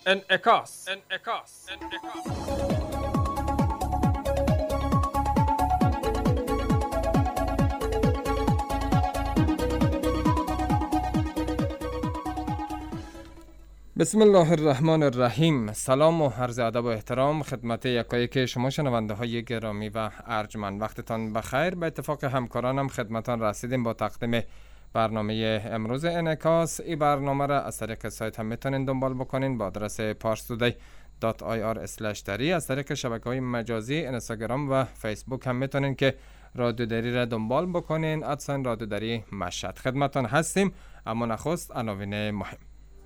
انعکاس. بسم الله الرحمن الرحیم. سلام و عرض ادب و احترام خدمت یکایک شما شنونده های گرامی و ارجمند. وقتتان بخیر. به اتفاق همکارانم خدمتان رسیدیم با تقدیم برنامه امروز انعکاس. این برنامه را از طریق سایت هم میتونین دنبال بکنین با آدرس parstoday.ir/dari. از طریق شبکه‌های مجازی اینستاگرام و فیسبوک هم میتونین که رادیو دری را دنبال بکنین. ادسان رادیو دری مشهد خدمتان هستیم. اما نخست عناوین مهم.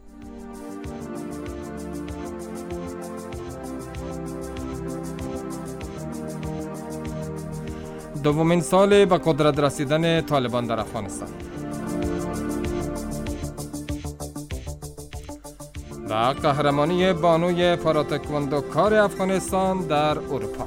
دومین سال به قدرت رسیدن طالبان در افغانستان و قهرمانی بانوی پاراتکواندوکار افغانستان در اروپا.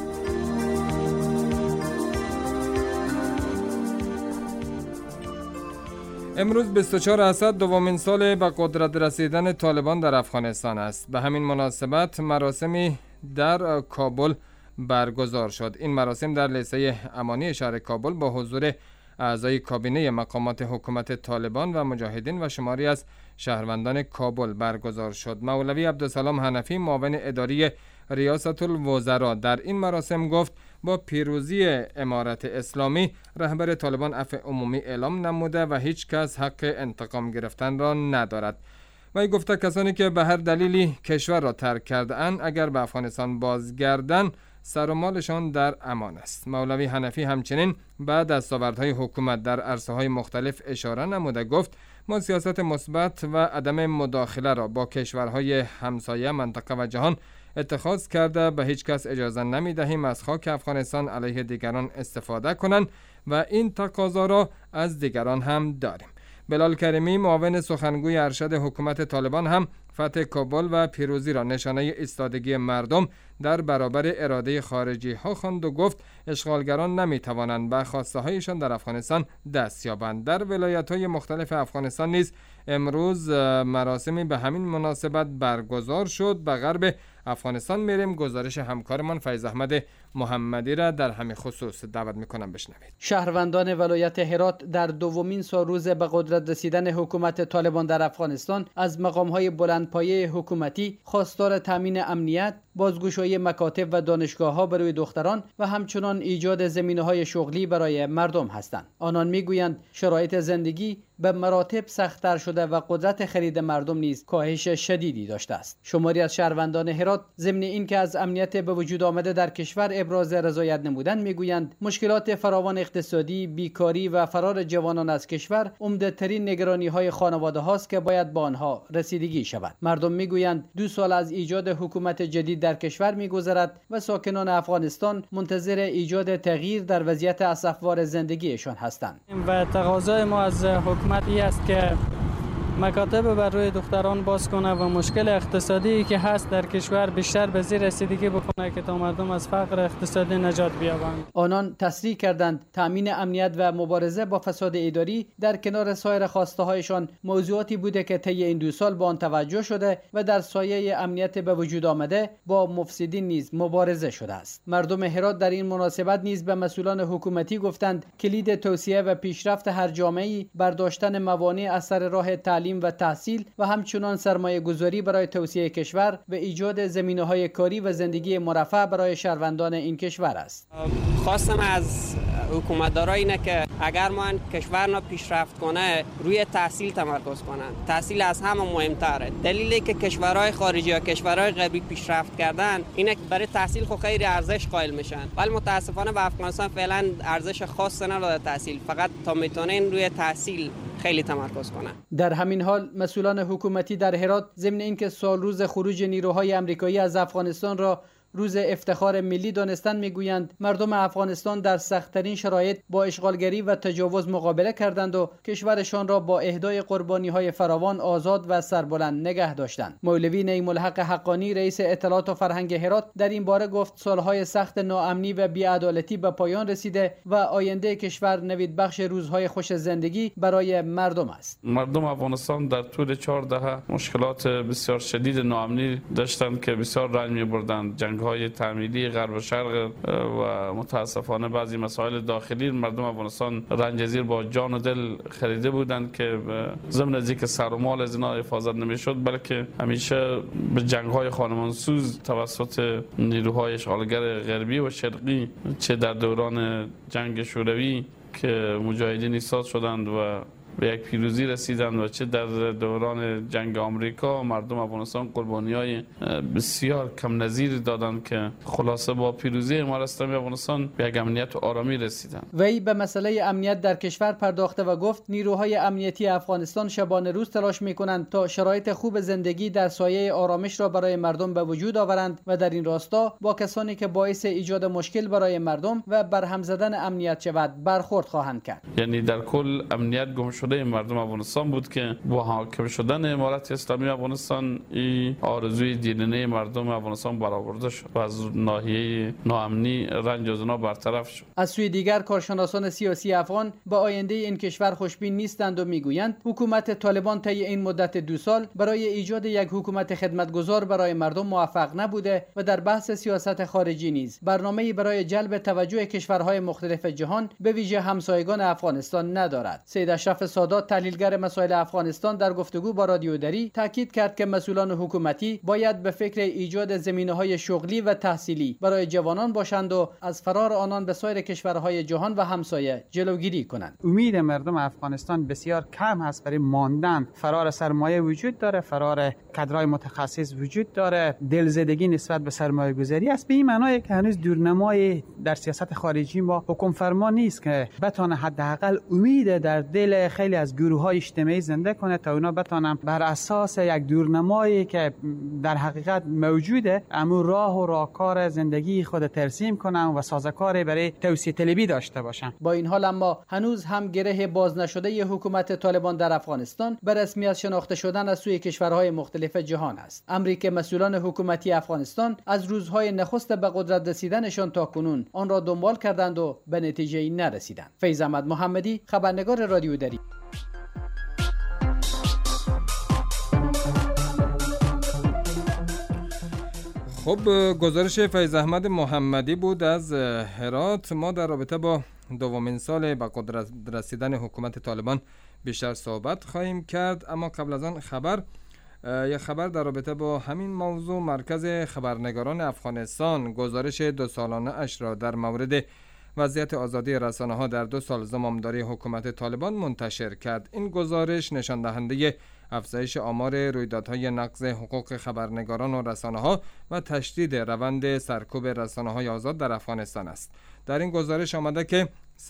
امروز 24 اسد دومین سال به قدرت رسیدن طالبان در افغانستان است. به همین مناسبت مراسمی در کابل برگزار شد. این مراسم در لیسه امانی شهر کابل با حضور اعضای کابینه مقامات حکومت طالبان و مجاهدین و شماری از شهروندان کابل برگزار شد. مولوی عبدالسلام حنفی معاون اداری ریاست الوزراء در این مراسم گفت با پیروزی امارت اسلامی رهبر طالبان عفو عمومی اعلام نموده و هیچ کس حق انتقام گرفتن را ندارد. و گفته کسانی که به هر دلیلی کشور را ترک کرده اند اگر به افغانستان بازگردند سر و مالشان در امان است. مولوی حنفی همچنین بعد از دستاوردهای حکومت در عرصه‌های مختلف اشاره نموده گفت ما سیاست مثبت و عدم مداخله را با کشورهای همسایه منطقه و جهان اتخاذ کرده به هیچ کس اجازه نمی دهیم از خاک افغانستان علیه دیگران استفاده کنند و این تقاضا را از دیگران هم داریم. بلال کریمی معاون سخنگوی ارشد حکومت طالبان هم فتح کابل و پیروزی را نشانه ایستادگی مردم در برابر اراده خارجی ها خواند و گفت اشغالگران نمی توانند به خواسته هایشان در افغانستان دست یابند. در ولایت های مختلف افغانستان نیز امروز مراسمی به همین مناسبت برگزار شد. به غرب افغانستان میریم. گزارش همکارمان فیض احمد محمدی را در همین خصوص دعوت میکنم بشنوید. شهروندان ولایت هرات در دومین سالروز به قدرت رسیدن حکومت طالبان در افغانستان از مقام‌های بلندپایه حکومتی خواستار تامین امنیت، بازگشایی مکاتب و دانشگاه‌ها برای دختران و همچنان ایجاد زمینه‌های شغلی برای مردم هستند. آنان میگویند شرایط زندگی به مراتب سخت‌تر شده و قدرت خرید مردم نیز کاهش شدیدی داشته است. شماری از شهروندان هرات ضمن اینکه از امنیت به وجود آمده در کشور ابراز رضایت نمودند میگویند مشکلات فراوان اقتصادی، بیکاری و فرار جوانان از کشور عمده‌ترین نگرانی‌های خانواده هاست که باید با آنها رسیدگی شود. مردم میگویند 2 سال از ایجاد حکومت جدید در کشور میگذرد و ساکنان افغانستان منتظر ایجاد تغییر در وضعیت اسفبار زندگیشان هستند. و تقاضای ما از حکومت این است که مکاتب بر روی دختران باز کنه و مشکل اقتصادی که هست در کشور بیشتر به زیر رسیدگی بکنه که تا مردم از فقر اقتصادی نجات بیابند. آنان تصریح کردند تامین امنیت و مبارزه با فساد اداری در کنار سایر خواسته هایشان موضوعاتی بوده که طی این 2 سال به آن توجه شده و در سایه امنیت به وجود آمده با مفسدین نیز مبارزه شده است. مردم هرات در این مناسبت نیز به مسئولان حکومتی گفتند کلید توسعه و پیشرفت هر جامعه‌ای برداشتن موانع از سر راه تعلیم و تحصیل و همچنان سرمایه گذاری برای توسعه کشور و ایجاد زمینه‌های کاری و زندگی مرفه برای شهروندان این کشور است. خواستم از حکومتدارا اینه که اگر ما کشور را پیشرفت کنه روی تحصیل تمرکز کنن. تحصیل از همه مهمتره. دلیلی که کشورهای خارجی یا کشورهای غربی پیشرفت کردن اینه که برای تحصیل خو خیلی ارزش قائل میشن. ولی متاسفانه به افغانستان فعلا ارزش خاص نداره تحصیل. فقط تا میتونن روی تحصیل خیلی تمرکز کنن. در همین حال مسئولان حکومتی در هرات ضمن اینکه سالروز خروج نیروهای آمریکایی از افغانستان را روز افتخار ملی دانستن میگویند مردم افغانستان در سخت‌ترین شرایط با اشغالگری و تجاوز مقابله کردند و کشورشان را با اهدای قربانی‌های فراوان آزاد و سربلند نگه داشتند. مولوی نعیم الحق حقانی رئیس اطلاعات و فرهنگ هرات در این باره گفت سالهای سخت ناامنی و بی‌عدالتی به پایان رسیده و آینده کشور نوید بخش روزهای خوش زندگی برای مردم است. مردم افغانستان در طول 4 دهه مشکلات بسیار شدید ناامنی داشتند که بسیار رنج می‌بردند. جنگ‌های تعمیری غرب و شرق و متاسفانه بعضی مسائل داخلی مردم افغانستان رنج زیر با جان و دل خریده بودند که ضمن از اینکه سر و مال از اینا حفاظت نمی‌شد بلکه همیشه به جنگ‌های خانمانسوز توسط نیروهای اشغالگر غربی و شرقی چه در دوران جنگ شوروی که مجاهدین ایستاد شدند و به یک پیروزی رسیدند و چه در دوران جنگ آمریکا مردم افغانستان قربانی‌های بسیار کم نظیر دادند که خلاصه با پیروزی امارت اسلامی افغانستان به یک امنیت و آرامی رسیدند. وی به مسئله امنیت در کشور پرداخته و گفت نیروهای امنیتی افغانستان شبانه روز تلاش می‌کنند تا شرایط خوب زندگی در سایه آرامش را برای مردم به وجود آورند و در این راستا با کسانی که باعث ایجاد مشکل برای مردم و برهم زدن امنیت شود برخورد خواهند کرد. یعنی در کل امنیت گم شده مردم افغانستان بود که با حاکم شدن امارت اسلامی افغانستان این آرزوی دیرینه مردم افغانستان برآورده شد و از ناحیه ناامنی رنج از اونها برطرف شد. از سوی دیگر کارشناسان سیاسی افغان با آینده این کشور خوشبین نیستند و میگویند حکومت طالبان طی این مدت 2 سال برای ایجاد یک حکومت خدمتگزار برای مردم موفق نبوده و در بحث سیاست خارجی نیز برنامه‌ای برای جلب توجه کشورهای مختلف جهان به ویژه همسایگان افغانستان ندارد. سید اشرف سادات تحلیلگر مسائل افغانستان در گفتگو با رادیو دری تاکید کرد که مسئولان حکومتی باید به فکر ایجاد زمینه‌های شغلی و تحصیلی برای جوانان باشند و از فرار آنان به سایر کشورهای جهان و همسایه جلوگیری کنند. امید مردم افغانستان بسیار کم هست برای ماندن. فرار سرمایه وجود داره، فرار کادرهای متخصص وجود داره، دلزدگی نسبت به سرمایه گذاری است. به این معنی که هنوز دورنمای در سیاست خارجی ما حکم فرما نیست که بتونه حداقل امید در دل خیلی از گروه‌های اجتماعی زنده کنه تا اونا بتونن بر اساس یک دورنمایی که در حقیقت موجوده امو راه و راهکار زندگی خود ترسیم کنن و سازوکاری برای توسعه طلبی داشته باشن. با این حال اما هنوز هم گره باز نشده ی حکومت طالبان در افغانستان به رسمیت شناخته شدن از سوی کشورهای مختلف جهان است. امری که مسئولان حکومتی افغانستان از روزهای نخست به قدرت رسیدنشان تا کنون آن را دنبال کردند و به نتیجه‌ای نرسیدند. فیض احمد محمدی، خبرنگار رادیو دری. خب گزارش فیض احمد محمدی بود از هرات. ما در رابطه با دومین سال به قدرت رسیدن حکومت طالبان بیشتر صحبت خواهیم کرد، اما قبل از آن یک خبر در رابطه با همین موضوع. مرکز خبرنگاران افغانستان گزارش 2 سالانه اش را در مورد وضعیت آزادی رسانه‌ها در 2 سال زمامداری حکومت طالبان منتشر کرد. این گزارش نشان دهنده افزایش آمار رویدادهای نقض حقوق خبرنگاران و رسانه‌ها و تشدید روند سرکوب رسانه‌های آزاد در افغانستان است. در این گزارش آمده که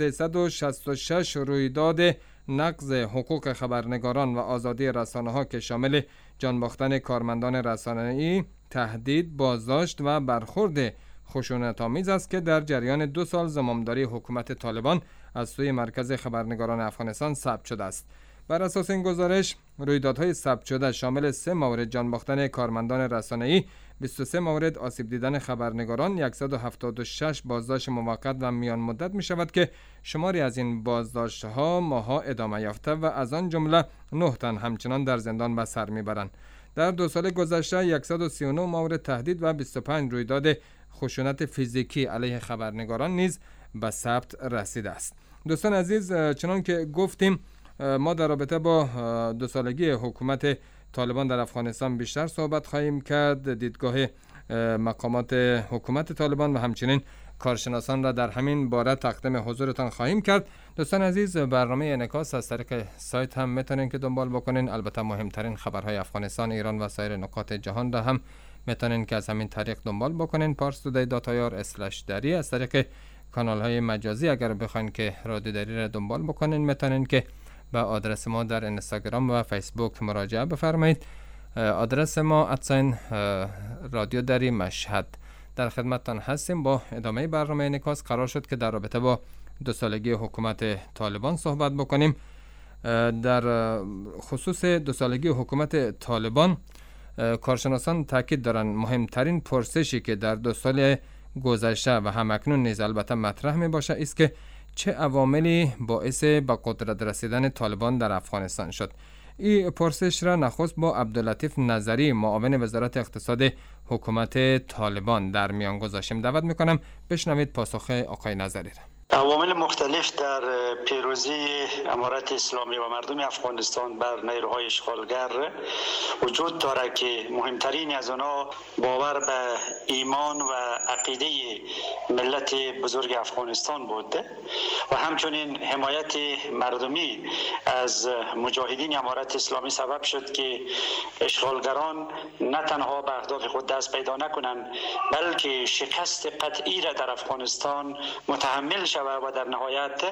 366 رویداد نقض حقوق خبرنگاران و آزادی رسانه‌ها که شامل جان باختن کارمندان رسانه‌ای، تهدید، بازداشت و برخورد خشونت‌آمیز است که در جریان 2 سال زمامداری حکومت طالبان از سوی مرکز خبرنگاران افغانستان ثبت شده است. بر اساس این گزارش رویدادهای ثبت شده شامل 3 مورد جان باختن کارمندان رسانه‌ای، 23 مورد آسیب دیدن خبرنگاران، 176 بازداشت موقت و میان مدت می شود که شماری از این بازداشت‌ها ماه‌ها ادامه یافته و از آن جمله 9 تن همچنان در زندان به سر میبرند. در 2 سال گذشته 139 مورد تهدید و 25 رویداد خشونت فیزیکی علیه خبرنگاران نیز به ثبت رسیده است. دوستان عزیز، چنان که گفتیم ما در رابطه با 2 سالگی حکومت طالبان در افغانستان بیشتر صحبت خواهیم کرد. دیدگاه مقامات حکومت طالبان و همچنین کارشناسان را در همین باره تقدیم حضورتان خواهیم کرد. دوستان عزیز، برنامه انعکاس از طریق سایت هم میتونین که دنبال بکنین. البته مهمترین خبرهای افغانستان، ایران و سایر نقاط جهان را هم میتونین که از همین طریق دنبال بکنین. parstoday.ir/dari از طریق کانال های مجازی اگر بخواین که رادیو دری را دنبال بکنین میتونین که به آدرس ما در اینستاگرام و فیسبوک مراجعه بفرمایید. آدرس ما @رادیو دری مشهد. در خدمتتان هستیم. با ادامه برنامه انعکاس قرار شد که در رابطه با 2 سالگی حکومت طالبان صحبت بکنیم. در خصوص 2 سالگی حکومت طالبان کارشناسان تاکید دارند مهمترین پرسشی که در 2 سال گذشته و همکنون نیز البته مطرح می باشه است که چه عواملی باعث به قدرت رسیدن طالبان در افغانستان شد. این پرسش را نخست با عبداللطیف نظری معاون وزارت اقتصاد حکومت طالبان در میان گذاشتیم. دعوت میکنم بشنوید پاسخ آقای نظری را. عوامل مختلف در پیروزی امارت اسلامی و مردم افغانستان بر نیروهای اشغالگر وجود دارد که مهمترین از آنها باور به ایمان و عقیده ملت بزرگ افغانستان بود و همچنین حمایت مردمی از مجاهدین امارت اسلامی سبب شد که اشغالگران نه تنها به اهداف خود دست پیدا نکنند بلکه شکست قطعی را در افغانستان متحمل شوند و در نهایت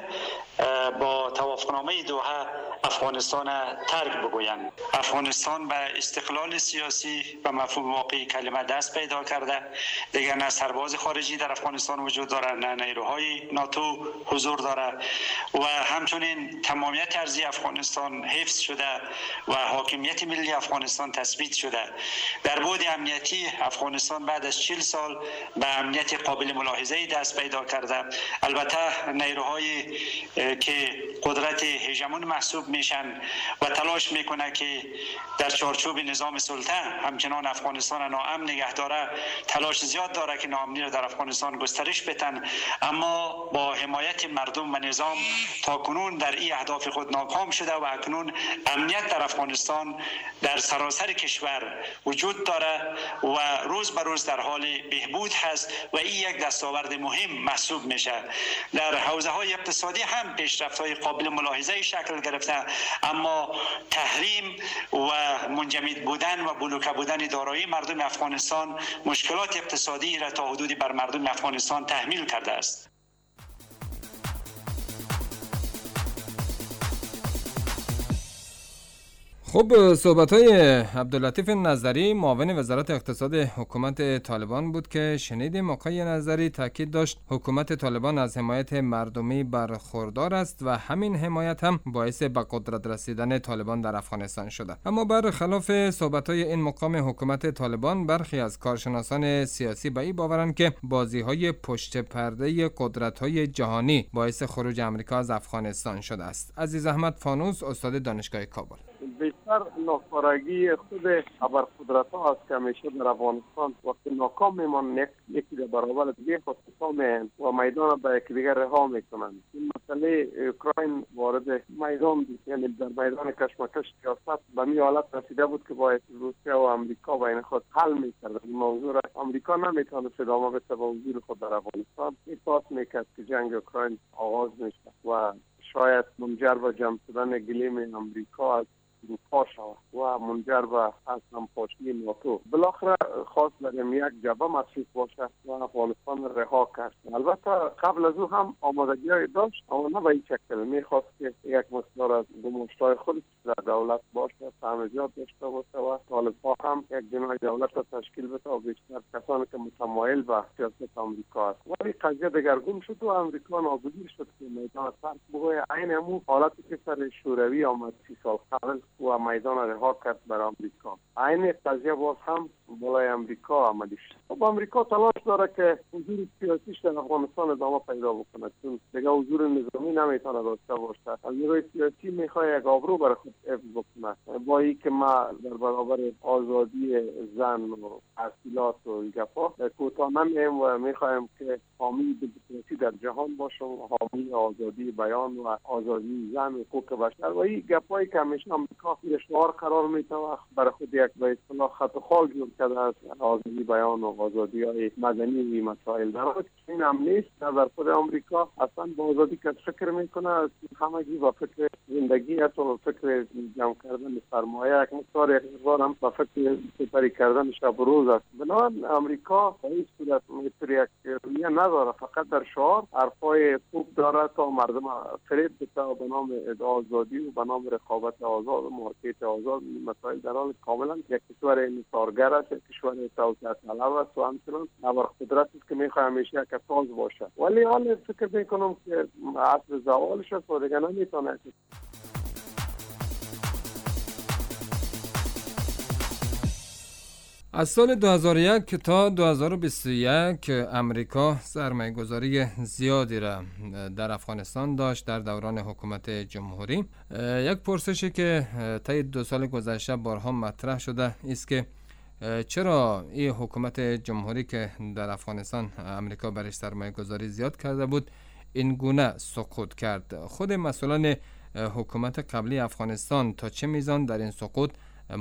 با توافقنامه دوحه افغانستان ترک بگویند. افغانستان به استقلال سیاسی و مفهوم واقعی کلمه دست پیدا کرده. دیگر نه سرباز خارجی در افغانستان وجود دارد، نه نیروهای ناتو حضور دارد و همچنین تمامیت ارضی افغانستان حفظ شده و حاکمیت ملی افغانستان تثبیت شده. در بعد امنیتی افغانستان بعد از 40 سال به امنیت قابل ملاحظه‌ای دست پیدا کرده. البته نیروهایی که قدرت هژمون محسوب میشن و تلاش میکنه که در چارچوب نظام سلطه همچنان افغانستان ناامن نگه داره، تلاش زیاد داره که ناامنی را در افغانستان گسترش بدن، اما با حمایت مردم و نظام تا کنون در این اهداف خود ناکام شده و اکنون امنیت در افغانستان در سراسر کشور وجود داره و روز به روز در حال بهبود هست و این یک دستاورد مهم محسوب میشه. در حوزه های اقتصادی هم پیشرفت های قابل ملاحظه شکل گرفته، اما تحریم و منجمد بودن و بلوکه بودن دارایی مردم افغانستان مشکلات اقتصادی را تا حدودی بر مردم افغانستان تحمیل کرده است. خب، صحبت‌های عبداللطیف نظری معاون وزارت اقتصاد حکومت طالبان بود که شنیدیم. آقای نظری تاکید داشت حکومت طالبان از حمایت مردمی برخوردار است و همین حمایت هم باعث به قدرت رسیدن طالبان در افغانستان شده. اما برخلاف صحبت‌های این مقام حکومت طالبان، برخی از کارشناسان سیاسی به این باورند که بازی‌های پشت پرده قدرت‌های جهانی باعث خروج آمریکا از افغانستان شده است. عزیز احمد فانوس، استاد دانشگاه کابل: بیشتر ناکارآگی خود ابرقدرت‌ها است که همیشه در افغانستان وقتی ناکام میمانند یکی در برابر دیگه خودکشی می‌کنند و میدان به یکدیگر رها میکنند. این مسئله اوکراین وارد میدان بود، یعنی در میدان کشمکش سیاست به این حالت رسیده بود که باید روسیه و امریکا بین خود حل می‌کردند. این موضوع را امریکا نمی‌توانست ادامه بده با وجود خود در افغانستان. احساس می‌کرد که جنگ اوکراین آغاز میشه و شاید منجر به جمع شدن گلیم امریکا از اروپا شود و منجر به از همپاشی ناتو. بالاخره خواست برای یک جبهه مصروف باشه و افغانستان رها کرد. البته قبل از او هم آمادگی‌های داشت، اما نه به این شکل. میخواست که یک مقدار از گماشته‌های خودش در دولت باشه، سهمیت داشته باشه و طالب‌ها هم یک جناح دولت را تشکیل بده و بیشتر کسانی که متمایل به سیاست آمریکا است. ولی قضیه دگرگون شد و امریکا ناگزیر شد که میدان ترک بگوید. عین همون حالتی که سر شوروی آمد 30 سال قبل و میدان رها کرد بر آمریکا، عین قضیه باز هم بالای امریکا عملی شد. خب امریکا تلاش داره که حضور سیاسیش در افغانستان ادامه پیدا بکنه، چون دیگه حضور نظامی نمیتونه داشته باشه. از نیروی سیاسی میخواد یک آبرو برای خود حفظ بکنه، با اینکه ما در برابر آزادی زن و تحصیلات و گپا کوتاه نمیایم و میخوایم که حامی دموکراسی در جهان باشیم، حامی آزادی بیان و آزادی زن و حقوق بشر و این گپایی که همیشه امریکا شعار قرار میده و برای خود یک به اصطلاح خط و خال جور کرده از آزادی بیان و آزادی های مدنی و مسائل. در حالی که این هم نیست. در خود آمریکا اصلا با آزادی که فکر میکنه، همگی با فکر زندگی است و فکر جمع کردن سرمایه، یک مقدار اقتدار هم با فکر سپری کردن شب و روز است. بنابراین امریکا به این صورت یک رویه نداره، فقط در شعار حرفای خوب داره تا مردم فریب بده و به نام آزادی و به نام رقابت آزاد و مارکت آزاد مسائل، در حال کاملا یک کشور انحصارگر است کشور توسعه طلب است و همچنان ابرقدرت است که میخواد همیشه که تاز باشه، ولی حال فکر میکنم که عصر زوالش است و دیگه نمیتونه. از سال 2001 تا 2021 امریکا سرمایه‌گذاری زیادی را در افغانستان داشت در دوران حکومت جمهوری. یک پرسشی که طی 2 سال گذشته بارها مطرح شده است که چرا این حکومت جمهوری که در افغانستان امریکا برش سرمایه‌گذاری زیاد کرده بود این گونه سقوط کرد؟ خود مسئولان حکومت قبلی افغانستان تا چه میزان در این سقوط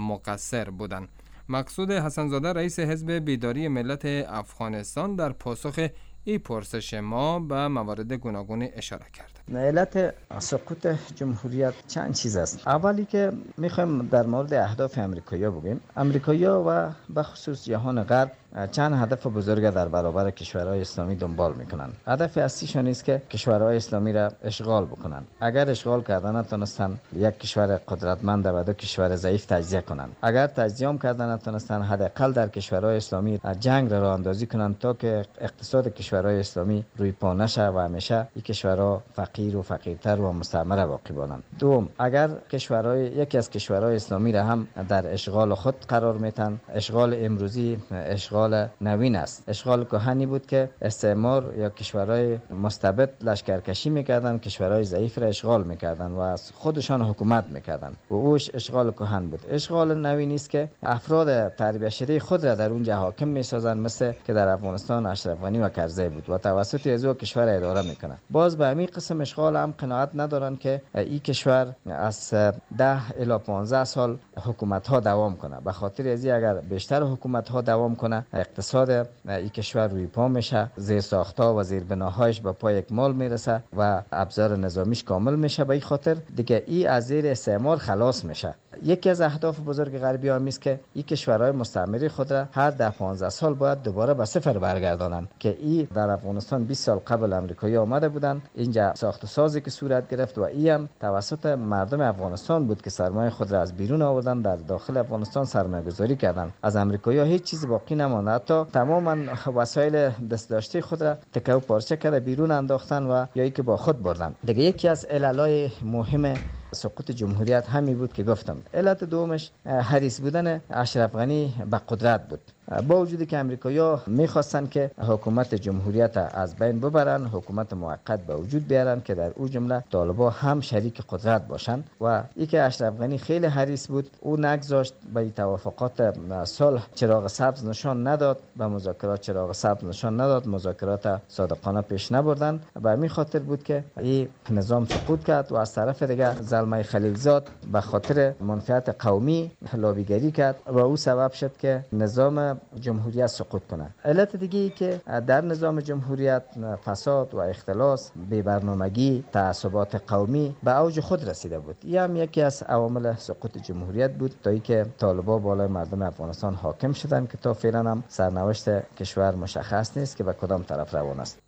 مقصر بودند؟ مقصود حسن‌زاده رئیس حزب بیداری ملت افغانستان در پاسخ این پرسش ما به موارد گوناگون اشاره کرد. علت سقوط جمهوریت چند چیز است. اولی که میخوایم در مورد اهداف امریکایی‌ها بگیم. امریکایی‌ها و به خصوص جهان غرب چند هدف بزرگ در برابر کشورهای اسلامی دنبال میکنند. هدف اصلیشان است که کشورهای اسلامی را اشغال بکنند. اگر اشغال کردن نتونستند یک کشور قدرتمند و 2 کشور ضعیف تجزیه کنند. اگر تجزیه هم کردن نتونستند حداقل در کشورهای اسلامی جنگ را اندازی کنند تا که اقتصاد کشورهای اسلامی روی پا نشه و همیشه این کشورها فقیر و فقیرتر و مستعمره باقی مانند. دوم، اگر یکی از کشورهای اسلامی را هم در اشغال خود قرار میتن، اشغال امروزی اشغال نوین است. اشغال کهنی بود که استعمار یا کشورهای مستبد لشکرکشی میکردن، کشورهای ضعیف را اشغال میکردن و از خودشان حکومت میکردن و اوش اشغال کهن بود. اشغال نوین است که افراد تربیت شده خود را در اونجا حاکم میسازن، مثل که در افغانستان اشرف غنی و کرزی بود و توسط از او کشور اداره میکنه. باز به همین قسم اشغال هم قناعت ندارن که این کشور از 10 الی 15 سال حکومت ها دوام کنه. به خاطر از اگر بیشتر حکومت ها دوام کنه اقتصاد این کشور روی پا میشه، زیر ساخت‌ها و زیر بناهایش به پای اکمال میرسه و ابزار نظامیش کامل میشه. به این خاطر دیگه این از زیر استعمار خلاص میشه. یکی از اهداف بزرگ غربی ها است که این کشورهای مستعمره خود را هر 10-15 سال باید دوباره به صفر برگردانند که این در افغانستان 20 سال قبل امریکایی آمده بودند. اینجا ساخت و سازی که صورت گرفت و این هم توسط مردم افغانستان بود که سرمایه خود را از بیرون آوردن، در داخل افغانستان سرمایه گذاری کردند. از امریکایی هیچ چیز باقی نماند. حتی تماما وسایل دست داشته خود را تکه و پارچه کرده بیرون انداختن و یا ای که با خود بردن. دیگه یکی از عللای مهم سقوط جمهوریت همین بود که گفتم. علت دومش حریص بودن اشرف غنی به قدرت بود. با وجودی که امریکایی‌ها می‌خواستن که حکومت جمهوریت از بین ببرن، حکومت موقت به وجود بیارن که در او جمله طالبان هم شریک قدرت باشن و ای که اشرف غنی خیلی حریص بود، او نگذاشت به توافقات صلح چراغ سبز نشان نداد، به مذاکرات چراغ سبز نشان نداد، مذاکرات صادقانه پیش نبردن. به همین خاطر بود که این نظام سقوط کرد و از طرف دیگه زلمه خلیلزاد به خاطر منفعت قومی لابیگری کرد و او سبب شد که نظام جمهوریت سقوط کنه. علت دیگه ای که در نظام جمهوریت فساد و اختلاس، بی‌برنامگی، تعصبات قومی به اوج خود رسیده بود. این هم یکی از عوامل سقوط جمهوریت بود تا اینکه طالبان بالای مردم افغانستان حاکم شدند که تا فعلا هم سرنوشت کشور مشخص نیست که به کدام طرف روان است.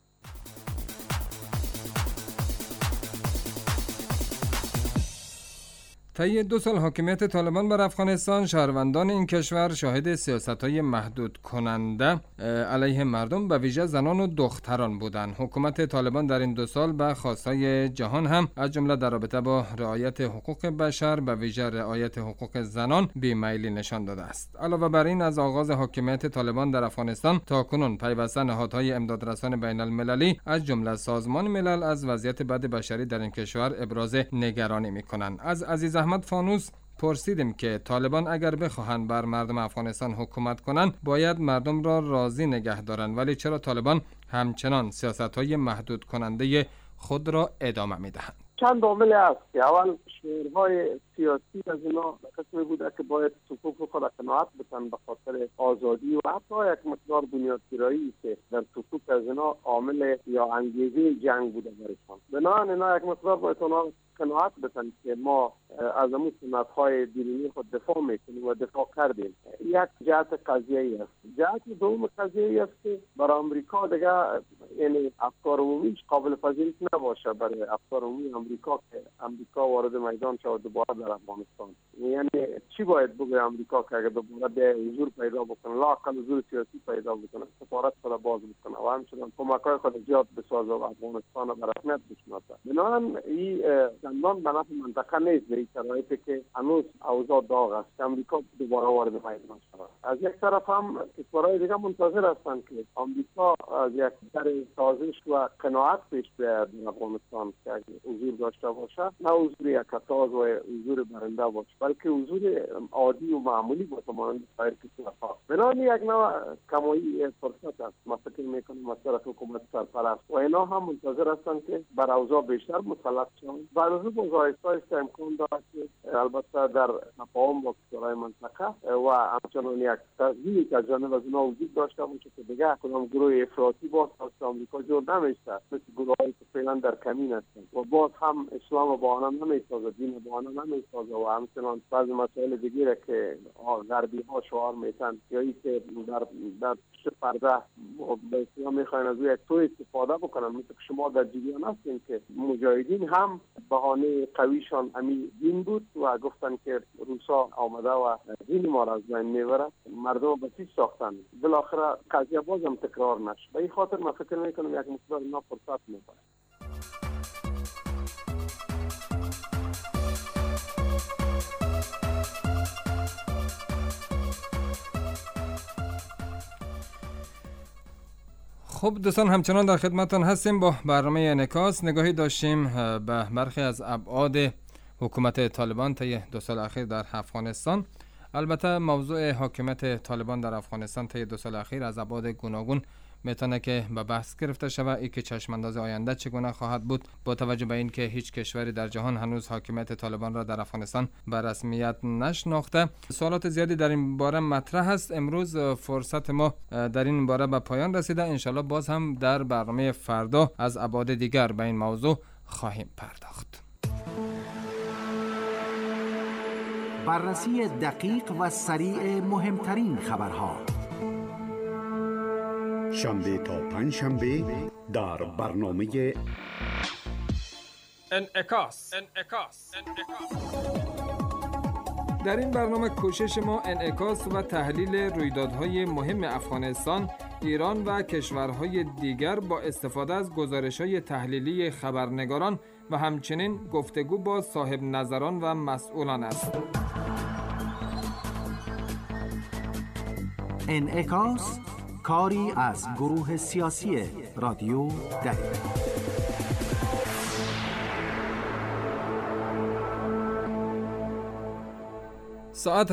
طی 2 سال حاکمیت طالبان بر افغانستان، شهروندان این کشور شاهد سیاست‌های محدود کننده علیه مردم به ویژه زنان و دختران بودند. حکومت طالبان در این 2 سال به خواستهای جهان هم از جمله در رابطه با رعایت حقوق بشر به ویژه رعایت حقوق زنان بی‌میلی نشان داده است. علاوه بر این، از آغاز حاکمیت طالبان در افغانستان تاکنون پیوسته نهادهای امدادرسان بین المللی از جمله سازمان ملل از وضعیت بد بشری در این کشور ابراز نگرانی می‌کنند. از عزیز احمد فانوس پرسیدیم که طالبان اگر بخواهند بر مردم افغانستان حکومت کنند باید مردم را راضی نگه دارند، ولی چرا طالبان همچنان سیاست‌های محدود کننده خود را ادامه می‌دهند؟ چند عامل است که اول شعرهای سیاسی از اینا قسمی بوده که باید صفوف خود قناعت بتن به خاطر آزادی و حتی یک مقدار بنیادگرایی که در صفوف از اینا عامل یا انگیزه جنگ بوده برشان. بنابراین اینا یک مقدار باید اونا قناعت بتن که ما از امون سنت‌های دینی خود دفاع میکنیم و دفاع کردیم. یک جهت قضیه‌ای است. جهت دوم قضیه‌ای است که برای آمریکا دیگه یعنی افکار عمومیش قابل پذیری نباشه برای افکار عمومی آمریکا که آمریکا وارد میدان شود دوباره در افغانستان. یعنی چی باید بگه آمریکا که اگر دوباره به حضور پیدا بکنه، لااقل حضور سیاسی پیدا بکنه، سفارت خود باز بکنه و همچنان کمک‌های خود زیاد بسازه و افغانستان را به رسمیت بشناسه. بنابراین این چندان به نفع منطقه نیست در این شرایطی که هنوز اوضاع داغ است. آمریکا دوباره وارد میدان شود. از یک طرف هم کشورهای دیگه منتظر هستند که آمریکا از یک طرح سازش و قناعت پیش بیاید در افغانستان که حضور داشته باشه، نه حضور یکتاز و حضور برنده باشه، بلکه حضور عادی و معمولی باشه مانند سایر کشورها. بنابراین یک نوع کمایی فرصت است. ما فکر میکنیم از طرف حکومت سرپرست و اینا هم منتظر هستند که بر اوضاع بیشتر مسلط شوند. بعضی موضوع آیسته امکان دارد که البته در تفاهم با کشورهای منطقه و همچنان یک تضمینی که از جانب از اونها وجود داشته باشه که دیگه کدام گروه افراطی باز از آمریکا جور نمیشه، مثل گروهایی که فعلا در کمین هستند و باز هم اسلام با آنها نمیسازه، دین با آنها نمیسازه و همچنان بعضی مسائل دیگه که غربی ها شعار میتن یا ای که در پرده به اسلام میخواین از یک تو استفاده بکنن. مثل که شما در جریان هستین که مجاهدین هم بهانه قویشان همین دین بود و گفتن که روسا آمده و دین ما را از بین میبره، مردم بسیج ساختن، بالاخره قضیه بازم تکرار نشه. به این خاطر من فکر میکنم یک مقدار اینا فرصت میبره. خب دوستان، همچنان در خدمتتان هستیم با برنامه انعکاس. نگاهی داشتیم به برخی از ابعاد حکومت طالبان طی 2 سال اخیر در افغانستان. البته موضوع حاکمیت طالبان در افغانستان طی 2 سال اخیر از ابعاد گوناگون میتونه که به بحث گرفته شود. ای که چشم انداز آینده چگونه خواهد بود با توجه به اینکه هیچ کشوری در جهان هنوز حاکمیت طالبان را در افغانستان به رسمیت نشناخته. سوالات زیادی در این باره مطرح است. امروز فرصت ما در این باره به پایان رسیده. انشالله باز هم در برنامه فردا از ابعاد دیگر به این موضوع خواهیم پرداخت. بررسی دقیق و سریع مهمترین خبرها شنبه تا پنجشنبه در برنامه انعکاس. در این برنامه کوشش ما انعکاس و تحلیل رویدادهای مهم افغانستان، ایران و کشورهای دیگر با استفاده از گزارش‌های تحلیلی خبرنگاران و همچنین گفتگو با صاحب نظران و مسئولان است. انعکاس، کاری از گروه سیاسی رادیو دری. ساعت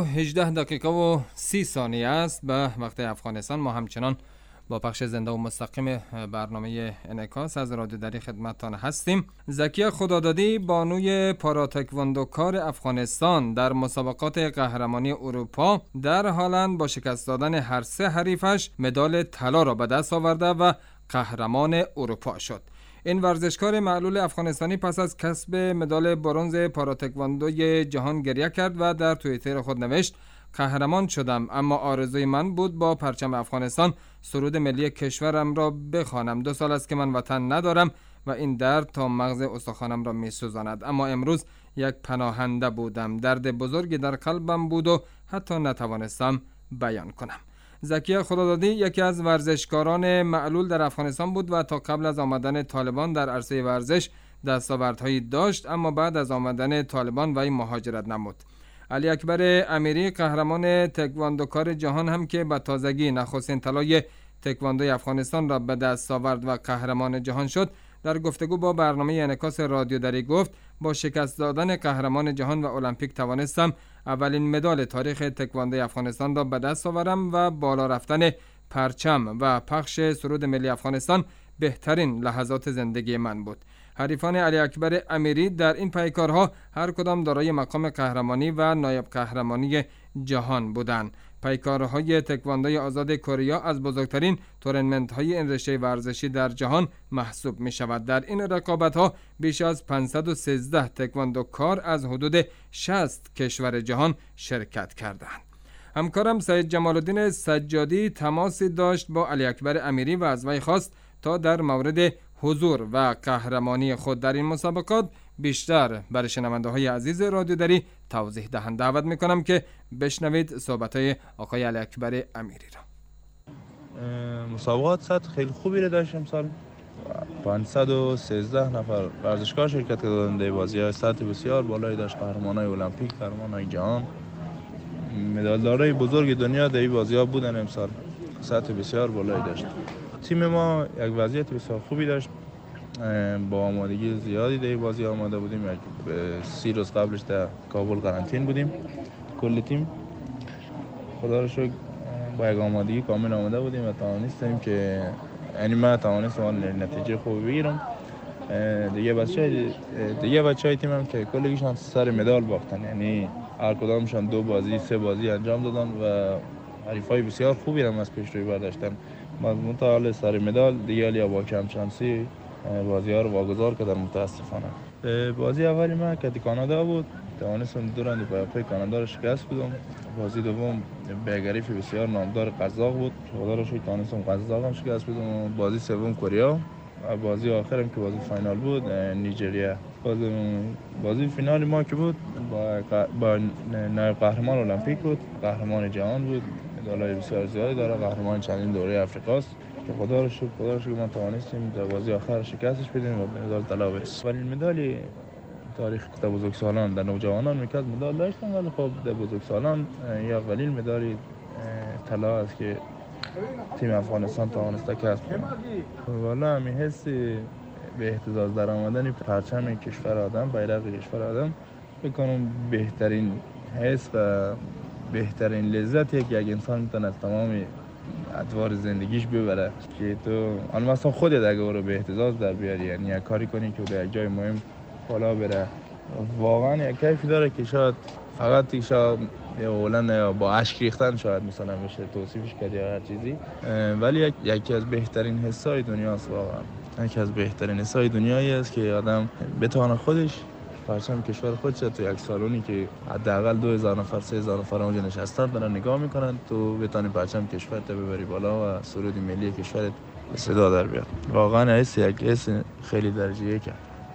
7:18 است به وقت افغانستان. ما همچنان با پخش زنده و مستقیم برنامه انعکاس از رادیو دری خدمتتان هستیم. زکیه خدادادی، بانوی پاراتکواندوکار افغانستان، در مسابقات قهرمانی اروپا در هالند با شکست دادن هر 3 حریفش مدال طلا را به دست آورده و قهرمان اروپا شد. این ورزشکار معلول افغانستانی پس از کسب مدال برنز پاراتکواندوی جهان گریه کرد و در توییتر خود نوشت: قهرمان شدم، اما آرزوی من بود با پرچم افغانستان سرود ملی کشورم را بخوانم. 2 سال است که من وطن ندارم و این درد تا مغز استخوانم را می سوزاند، اما امروز یک پناهنده بودم. درد بزرگی در قلبم بود و حتی نتوانستم بیان کنم. زکیه خدادادی یکی از ورزشکاران معلول در افغانستان بود و تا قبل از آمدن طالبان در عرصه ورزش دستاوردهایی داشت، اما بعد از آمدن طالبان وی مهاجرت نمود. علی اکبر امیری، قهرمان تکواندوکار جهان هم که به تازگی نخستین طلای تکواندوی افغانستان را به دست آورد و قهرمان جهان شد، در گفتگو با برنامه انعکاس رادیو دری گفت: با شکست دادن قهرمان جهان و المپیک توانستم اولین مدال تاریخ تکواندوی افغانستان را به دست آورم و بالا رفتن پرچم و پخش سرود ملی افغانستان بهترین لحظات زندگی من بود. حریفان علی اکبر امیری در این پیکارها هر کدام دارای مقام قهرمانی و نایب قهرمانی جهان بودند. پیکارهای تکواندوی آزاد کره از بزرگترین تورنمنت‌های این رشته ورزشی در جهان محسوب می‌شود. در این رقابت‌ها بیش از 513 تکواندوکار از حدود 60 کشور جهان شرکت کردند. همکارم سید جمال الدین سجادی تماسی داشت با علی اکبر امیری و از وی خواست تا در مورد حضور و قهرمانی خود در این مسابقات بیشتر برای شنونده‌های عزیز رادیو دری توضیح دهند. دعوت می‌کنم که بشنوید صحبت‌های آقای علی اکبر امیری را. مسابقات سطح خیلی خوبی رو داشت امسال. 513 نفر ورزشکار شرکت کردند در بازی‌های سطح بسیار بالایی داشت. قهرمانای المپیک، قهرمانای جهان، مدالدارای بزرگ دنیا در این بازی‌ها بودن امسال. سطح بسیار بالایی داشت. تیم ما یک وضعیت بسیار خوبی داشت. با آمادگی زیادی در بازی آماده بودیم. 30 روز قبلش در کابل قرنطین بودیم. کل تیم خدا رو شکر با یک آمادگی کامل آماده بودیم و توانستیم که من توانستم نتیجه خوبی بگیرم. دیگه بچهای تیمم که کلشون سر مدال باختن، یعنی هر کدامشون 2 بازی 3 بازی انجام دادن و حریفای بسیار خوبی هم از پیش روی برداشتن. متعال سر مدال دیگه یا با کم شانسی بازی ها رو واگذار کردن متاسفانه. بازی اولی من که کانادا بود، توانستم دو راند پای کانادا رو شکست بدم. بازی دوم به حریف بسیار نامدار قزاق بود، خدا رو شکر توانستم قزاق هم شکست بدم. بازی سوم کره و بازی آخرم که بازی فینال بود نیجریه. بازی فینال ما که بود با نایب قهرمان المپیک بود، قهرمان جهان بود، مدالای بسیار زیادی داره، قهرمان چندین دوره آفریقاست. خدا رو شکر ما توانستیم در بازی آخر شکستش بدیم و مدال طلا برسیم. ولی مدالی تاریخ در بزرگسالان در نوجوانان میکرد مدال داشتن، ولی خب در بزرگسالان یا قلیل مدالی طلا است که تیم افغانستان توانسته کسب کنه. والا همین حس به اهتزاز در آمدن پرچم کشور آدم، بیرق کشور آدم بکنم بهترین حس و بهترین لذتی که یک انسان میتونه از تمام ادوار زندگیش ببره که تو آن مثلا خودت اگه رو به اهتزاز در بیاری، یعنی یک کاری کنی که در یک جای مهم بالا بره، واقعا یک کیفی داره که شاید فقط شاید اولا با اشک ریختن شاید مثلا میشه توصیفش کرد یا هر چیزی، ولی یکی از بهترین حسای دنیاست. واقعا یکی از بهترین حسای دنیایی است که آدم بتونه خودش پرچم کشور خودش تو یک سالونی که حداقل 2000 نفر 3000 نفر اونجا نشستن دارن نگاه میکنن، تو بتونی پرچم کشورت ببری بالا و سرود ملی کشورت به صدا در بیاد. واقعا یک حس خیلی درجه یکه.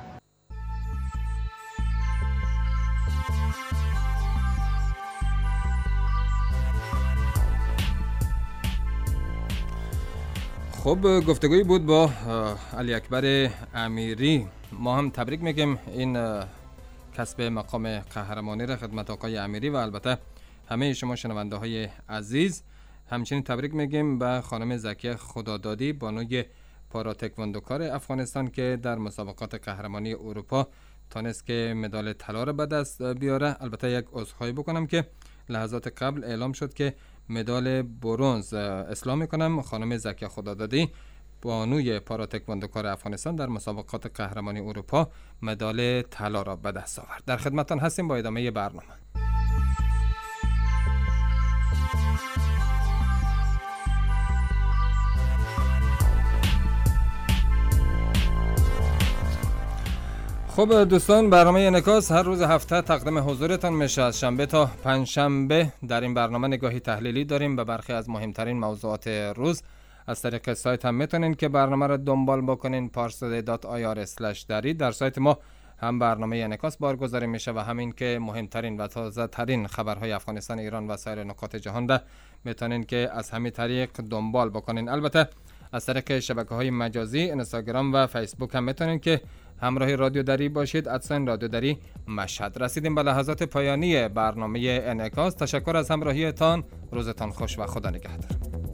خب گفتگویی بود با علی اکبر امیری. ما هم تبریک میگیم این کسب مقام قهرمانی را خدمت آقای امیری و البته همه شما شنونده های عزیز. همچنین تبریک میگیم به خانم زکیه خدادادی، بانوی پارا تکواندوکار افغانستان که در مسابقات قهرمانی اروپا تونست که مدال طلا را به دست بیاره. البته یک عذرخواهی بکنم که لحظات قبل اعلام شد که مدال برنز اصلاح میکنم خانم زکیه خدادادی، بانوی پارا تکواندوکار افغانستان در مسابقات قهرمانی اروپا مدال طلا را به دست آورد. در خدمتتان هستیم با ادامه برنامه. خب دوستان، برنامه انعکاس هر روز هفته تقدیم حضورتان میشه. از شنبه تا پنجشنبه در این برنامه نگاهی تحلیلی داریم به برخی از مهمترین موضوعات روز. از طریق سایت هم میتونین که برنامه را دنبال بکنین parstoday.ir/dari. در سایت ما هم برنامه انعکاس بارگذاری میشه و همین که مهمترین و تازه ترین خبرهای افغانستان، ایران و سایر نقاط جهان را میتونین که از همین طریق دنبال بکنین. البته از طریق شبکه‌های مجازی اینستاگرام و فیسبوک هم میتونین که همراه رادیو دری باشید. رادیو دری مشهد. رسیدیم به لحظات پایانی برنامه انعکاس. تشکر از همراهیتان. روزتان خوش و خدا نگهدار.